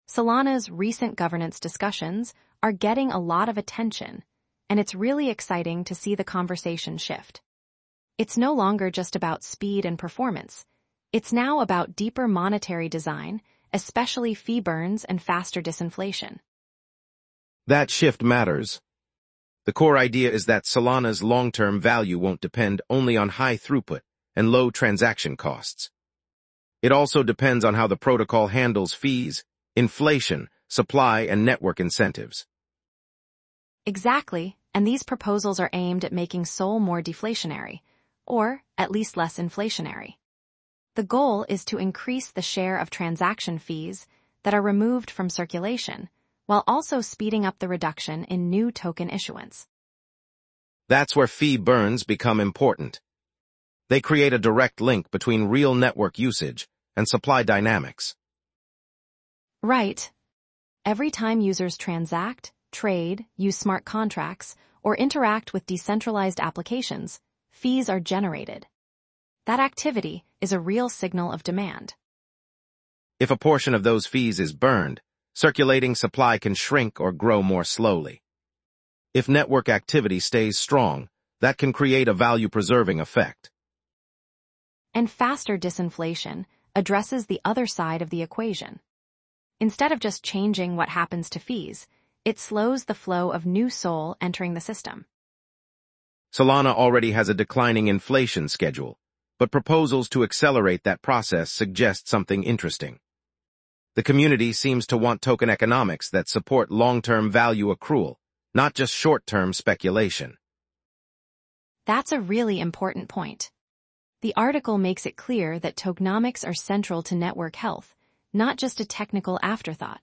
Solana's recent governance discussions are getting a lot of attention, and it's really exciting to see the conversation shift. It's no longer just about speed and performance. It's now about deeper monetary design, especially fee burns and faster disinflation. That shift matters. The core idea is that Solana's long-term value won't depend only on high throughput and low transaction costs. It also depends on how the protocol handles fees, inflation, supply, and network incentives. Exactly, and these proposals are aimed at making SOL more deflationary, or at least less inflationary. The goal is to increase the share of transaction fees that are removed from circulation, while also speeding up the reduction in new token issuance. That's where fee burns become important. They create a direct link between real network usage and supply dynamics. Right. Every time users transact, trade, use smart contracts, or interact with decentralized applications, fees are generated. That activity is a real signal of demand. If a portion of those fees is burned, circulating supply can shrink or grow more slowly. If network activity stays strong, that can create a value-preserving effect. And faster disinflation addresses the other side of the equation. Instead of just changing what happens to fees, it slows the flow of new SOL entering the system. Solana already has a declining inflation schedule, but proposals to accelerate that process suggest something interesting. The community seems to want token economics that support long-term value accrual, not just short-term speculation. That's a really important point. The article makes it clear that tokenomics are central to network health, not just a technical afterthought.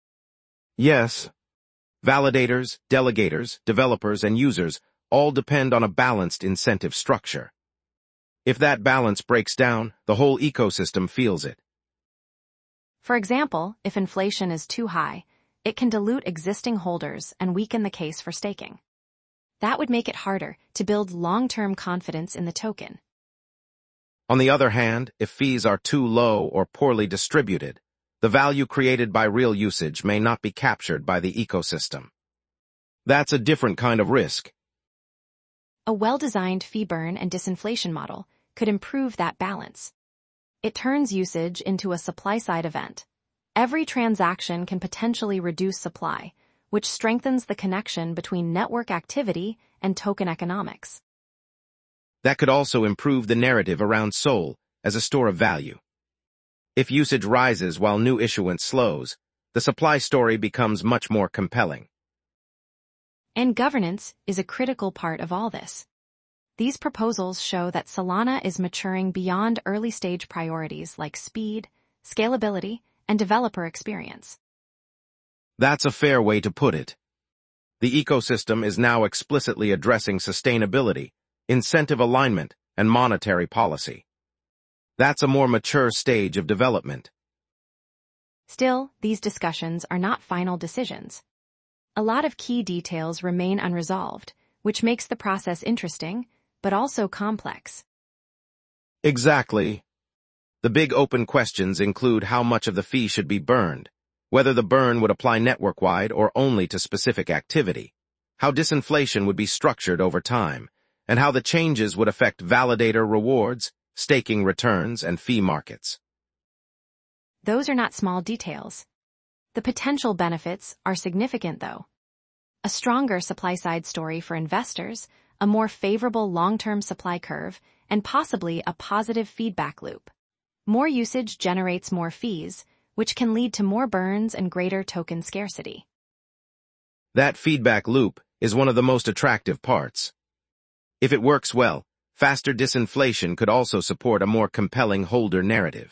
Yes, validators, delegators, developers, and users all depend on a balanced incentive structure. If that balance breaks down, the whole ecosystem feels it. For example, if inflation is too high, it can dilute existing holders and weaken the case for staking. That would make it harder to build long-term confidence in the token. On the other hand, if fees are too low or poorly distributed, the value created by real usage may not be captured by the ecosystem. That's a different kind of risk. A well-designed fee burn and disinflation model could improve that balance. It turns usage into a supply-side event. Every transaction can potentially reduce supply, which strengthens the connection between network activity and token economics. That could also improve the narrative around SOL as a store of value. If usage rises while new issuance slows, the supply story becomes much more compelling. And governance is a critical part of all this. These proposals show that Solana is maturing beyond early-stage priorities like speed, scalability, and developer experience. That's a fair way to put it. The ecosystem is now explicitly addressing sustainability, incentive alignment, and monetary policy. That's a more mature stage of development. Still, these discussions are not final decisions. A lot of key details remain unresolved, which makes the process interesting, but also complex. Exactly. The big open questions include how much of the fee should be burned, whether the burn would apply network-wide or only to specific activity, how disinflation would be structured over time, and how the changes would affect validator rewards, staking returns, and fee markets. Those are not small details. The potential benefits are significant, though. A stronger supply-side story for investors, a more favorable long-term supply curve, and possibly a positive feedback loop. More usage generates more fees, which can lead to more burns and greater token scarcity. That feedback loop is one of the most attractive parts. If it works well, faster disinflation could also support a more compelling holder narrative.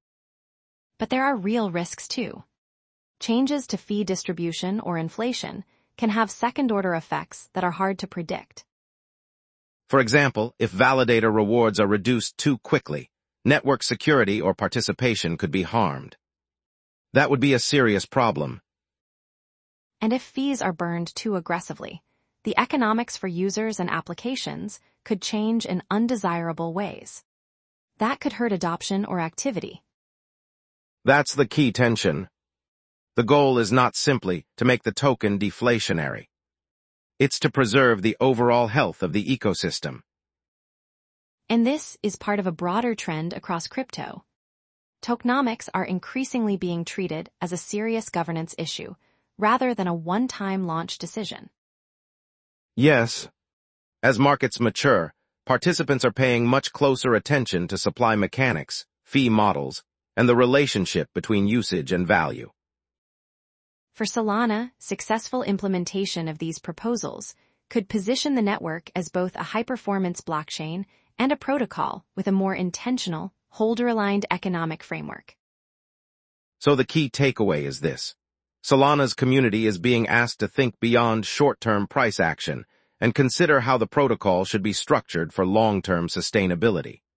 But there are real risks too. Changes to fee distribution or inflation can have second-order effects that are hard to predict. For example, if validator rewards are reduced too quickly, network security or participation could be harmed. That would be a serious problem. And if fees are burned too aggressively, the economics for users and applications could change in undesirable ways. That could hurt adoption or activity. That's the key tension. The goal is not simply to make the token deflationary. It's to preserve the overall health of the ecosystem. And this is part of a broader trend across crypto. Tokenomics are increasingly being treated as a serious governance issue, rather than a one-time launch decision. Yes. As markets mature, participants are paying much closer attention to supply mechanics, fee models, and the relationship between usage and value. For Solana, successful implementation of these proposals could position the network as both a high-performance blockchain and a protocol with a more intentional, holder-aligned economic framework. So the key takeaway is this. Solana's community is being asked to think beyond short-term price action and consider how the protocol should be structured for long-term sustainability.